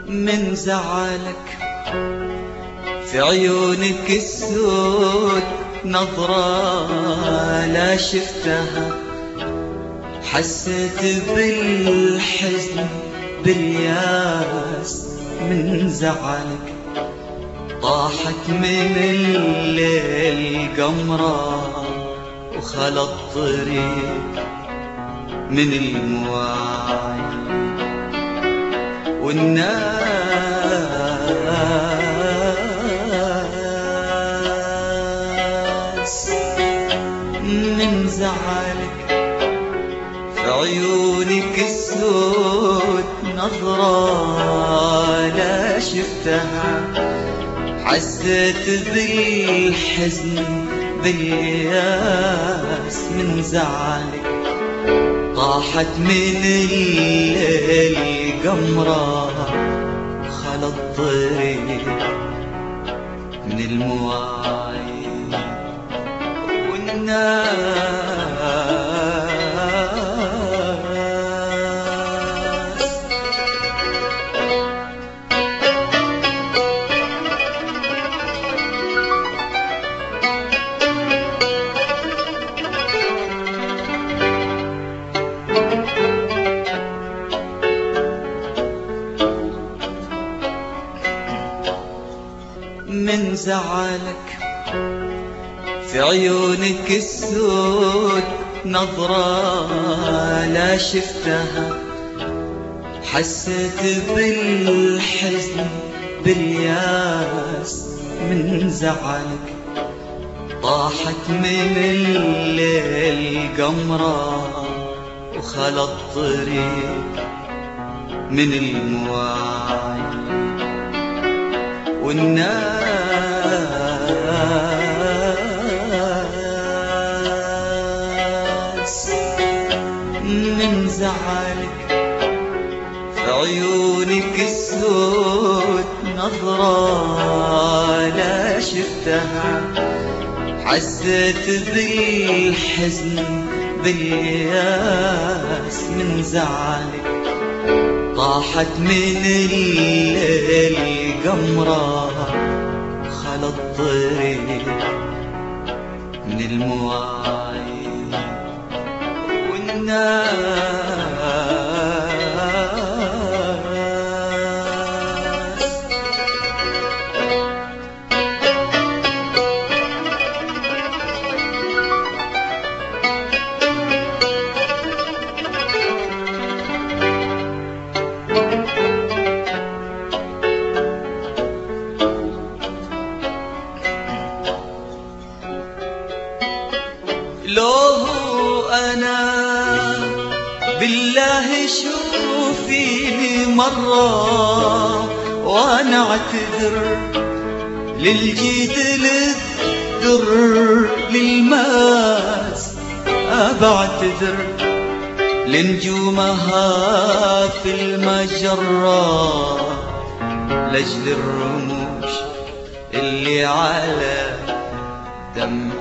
من زعلك في عيونك السود نظرة لا شفتها، حسيت بالحزن بالياس من زعلك. طاحت من الليل قمرة وخلط طريق من المواعي، والناس من زعلك في عيونك السود نظرة لا شفتها، حسيت بالحزن بالياس من زعلك. طاحت من الليل قمرة خلط طريق من المواعي، والناس من زعلك في عيونك السود نظرة لا شفتها، حسيت بالحزن بالياس من زعلك. طاحت من الليل قمرة وخلط طريق من المواعي، والناس من زعلك في عيونك السود نظرة لا شفتها، حسيت بالحزن بالياس من زعلك. طاحت من الليل قمرة خلط طريق من المواعي، والناس لو أنا بالله شوفيني مرة وأنا أعتذر للجيد للدر للماس، أبعتذر لنجومها في المجرة لأجل الرموش اللي على دمع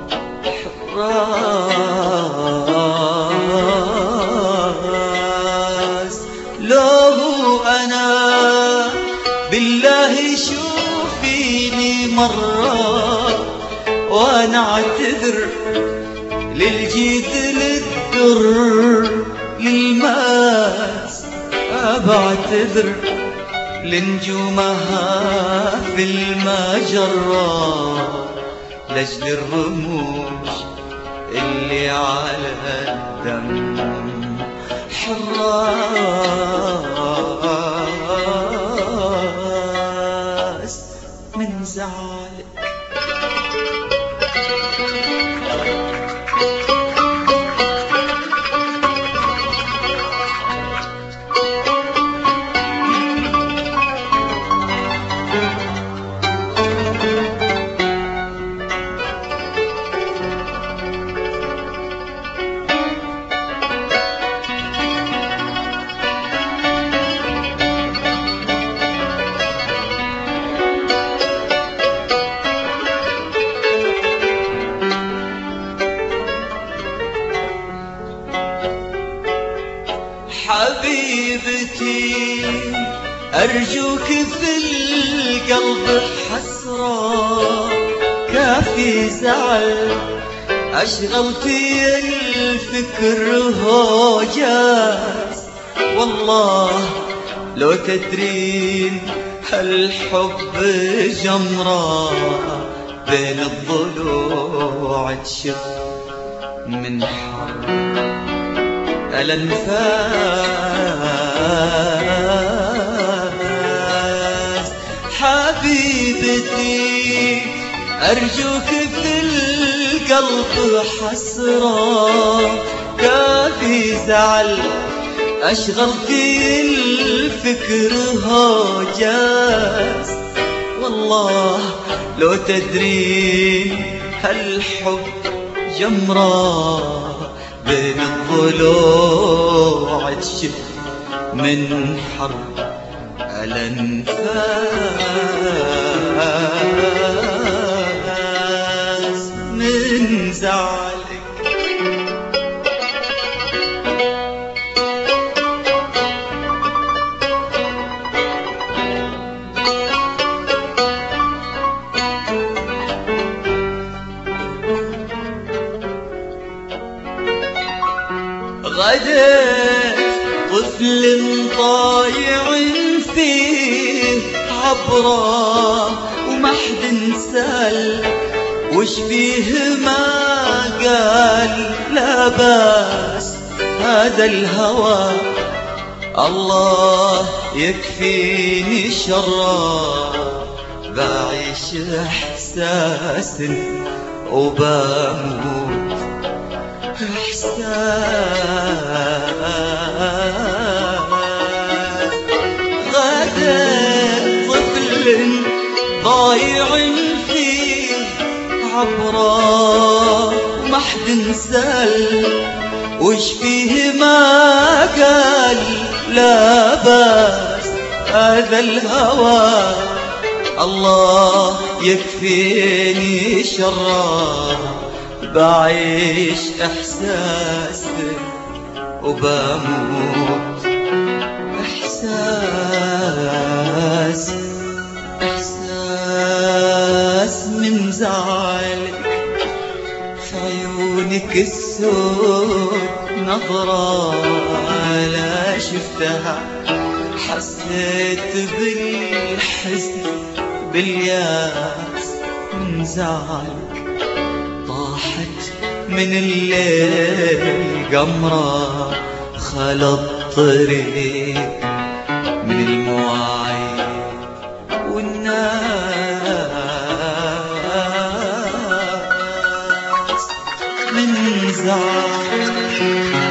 راس. لو أنا بالله شوفيني مرة وأنا أعتذر للجيد للدر للماس، أبعتذر لنجومها في المجرة لأجل الرموش اللي على الدم حراس من زعلك. أرجوك في القلب حسرة كافي زعل أشغل في الفكر هوجاز. والله لو تدرين هالحب جمرة بين الضلوع تشف من حر الأنفاس. حبيبتي أرجوك في القلب حسرة كافي زعل أشغل في الفكر هوجاز. والله لو تدرين هالحب جمرة بين الضلوع تشف من حر الأنفاس من زعلك. غدت طفل ضايع فيه عبره وما حد سأل وش فيه ما قال لا باس هذا الهوى. الله يكفيني شره بعيش إحساس وبموت إحساس. غدت طفل ضايع فيه عبره وما حد سأل وش فيه ما قال لا باس هذا الهوى. الله يكفيني شره بعيش إحساس وبموت إحساس. إحساس من زعلك في عيونك السود نظرة لا شفتها حسيت بالحزن بالياس من زعلك. طاحت من الليل قمرة خلط طريق من المواعيد والناس من زعلك.